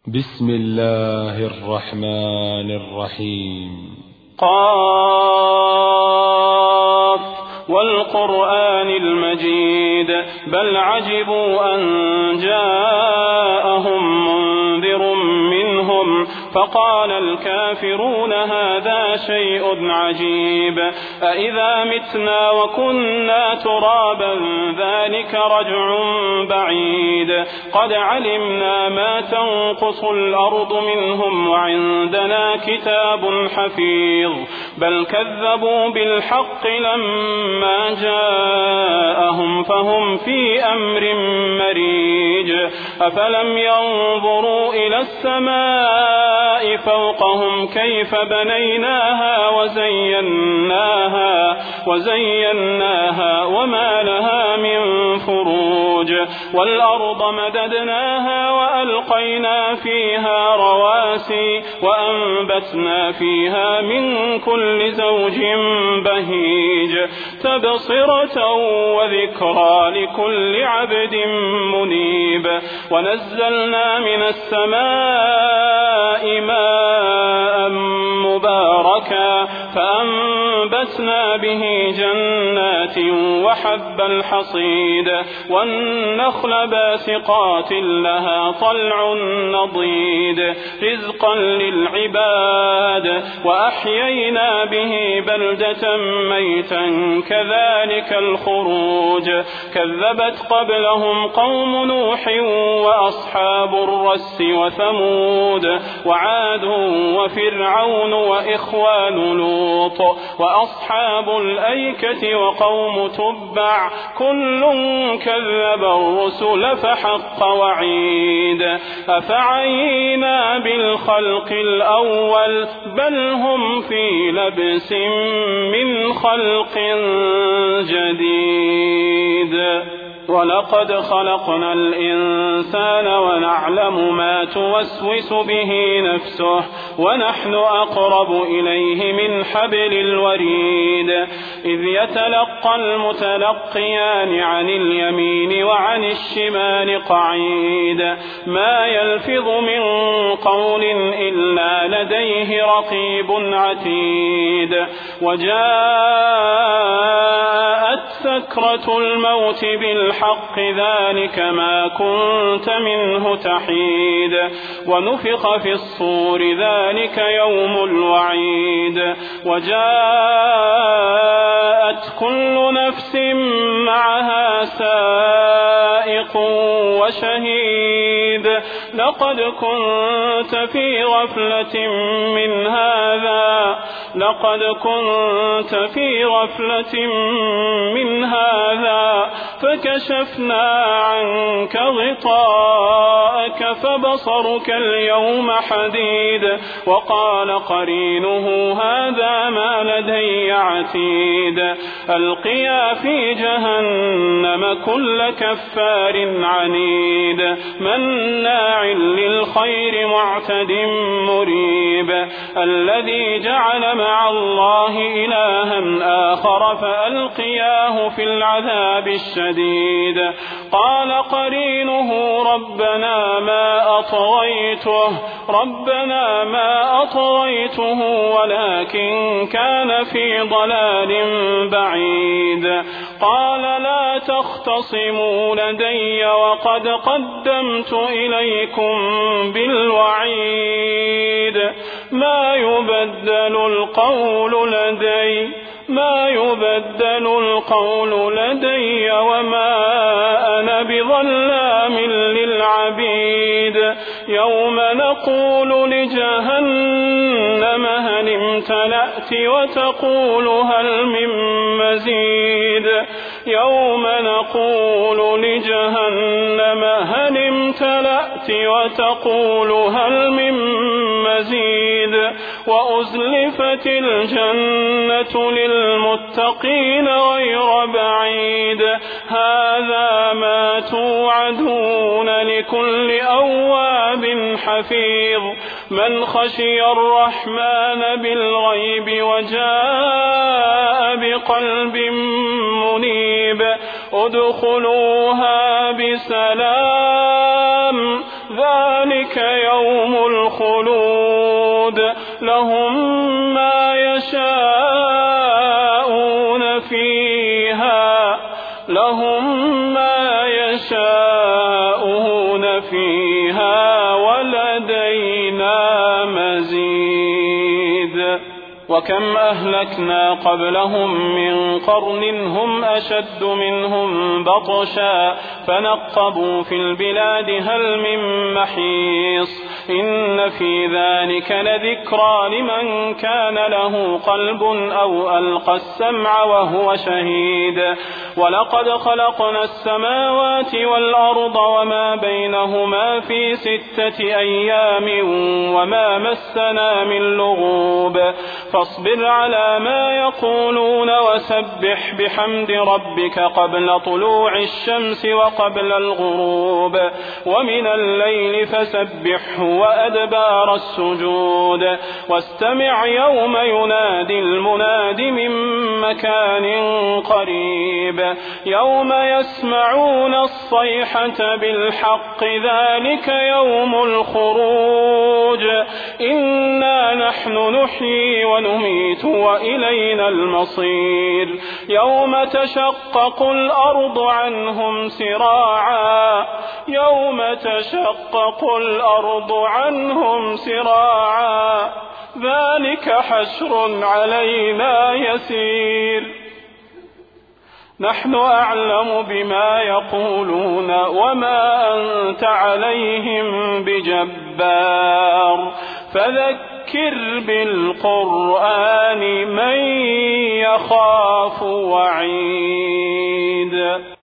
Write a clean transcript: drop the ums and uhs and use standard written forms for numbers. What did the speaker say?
بسم الله الرحمن الرحيم. قاف والقرآن المجيد بل عجبوا أن جاءهم منذر منهم فقال الكافرون هذا شيء عجيب أإذا متنا وكنا ترابا ذلك رجع بعيد قد علمنا ما تنقص الأرض منهم وعندنا كتاب حفيظ بل كذبوا بالحق لما جاءهم فهم في أمر مريج أفلم ينظروا إلى السماء فوقهم كيف بنيناها وزيناها وما لها من فروج والأرض مددناها وألقينا فيها رواسي وأنبتنا فيها من كل زوج بهيج تبصرة وذكرى لكل عبد منيب ونزلنا من السماء ماء مباركا فأنبتنا به جنات وحب الحصيد والنخل باسقات لها طلع نضيد رزقا للعباد وأحيينا به بلدة ميتا كذلك الخروج كذبت قبلهم قوم نوح وأصحاب الرس وثمود وعاد وفرعون وإخوان لوط وأصحاب الأيكة وقوم تبع كل كذب الرسل فحق وعيد أفعينا بالخلق الأول بل هم في لبس من خلق جديد ولقد خلقنا الإنسان ونعلم ما توسوس به نفسه ونحن أقرب إليه من حبل الوريد إذ يتلقى المتلقيان عن اليمين وعن الشمال قعيد ما يلفظ من قول إلا لديه رقيب عتيد وجاءت سكرة الموت بالحق ذلك ما كنت منه تحيد ونفخ في الصور ذلك يوم الوعيد وجاءت كل نفس معها سائق وشهيد لقد كنت في غفلة من هذا فكشفنا عنك غطاءك فبصرك اليوم حديد وقال قرينه هذا ما لدي عتيد ألقيا في جهنم كل كفار عنيد مناع للخير معتد مريب الذي جعل مع الله إلها آخر فألقياه في العذاب الشديد قال قرينه ربنا ما أطغيته ولكن كان في ضلال بعيد قال لا تختصموا لدي وقد قدمت إليكم بالوعيد ما يبدل القول لدي وما أنا بظلام للعبيد يوم نقول لجهنم هل امتلأت وتقول هل من مزيد يوم نقول لجهنم هل امتلأت وتقول هل من مزيد وأزلفت الجنة للمتقين غير بعيد هذا ما توعدون لكل أواب حفيظ من خشي الرحمن بالغيب وجاء بقلب منيب ادخلوها بسلام ذلك يوم الخلود لهم ما يشاءون فيها ولدينا مزيد. وكم أهلكنا قبلهم من قرن هم أشد منهم بطشا فنقبوا في البلاد هل من محيص إن في ذلك لذكرى لمن كان له قلب أو ألقى السمع وهو شهيد. ولقد خلقنا السماوات والأرض وما بينهما في 6 أيام وما مسنا من لغوب فاصبر على ما يقولون وسبح بحمد ربك قبل طلوع الشمس وقبل الغروب ومن الليل فسبحه وأدبار السجود واستمع يوم ينادي المناد من مكان قريب يوم يسمعون الصيحة بالحق ذلك يوم الخروج إنا نحن نحيي ونميت وإلينا المصير يوم تشقق الأرض عنهم سراعا ذلك حشر علينا يسير نحن أعلم بما يقولون وما أنت عليهم بجبار فذكر بالقرآن من يخاف وعيد.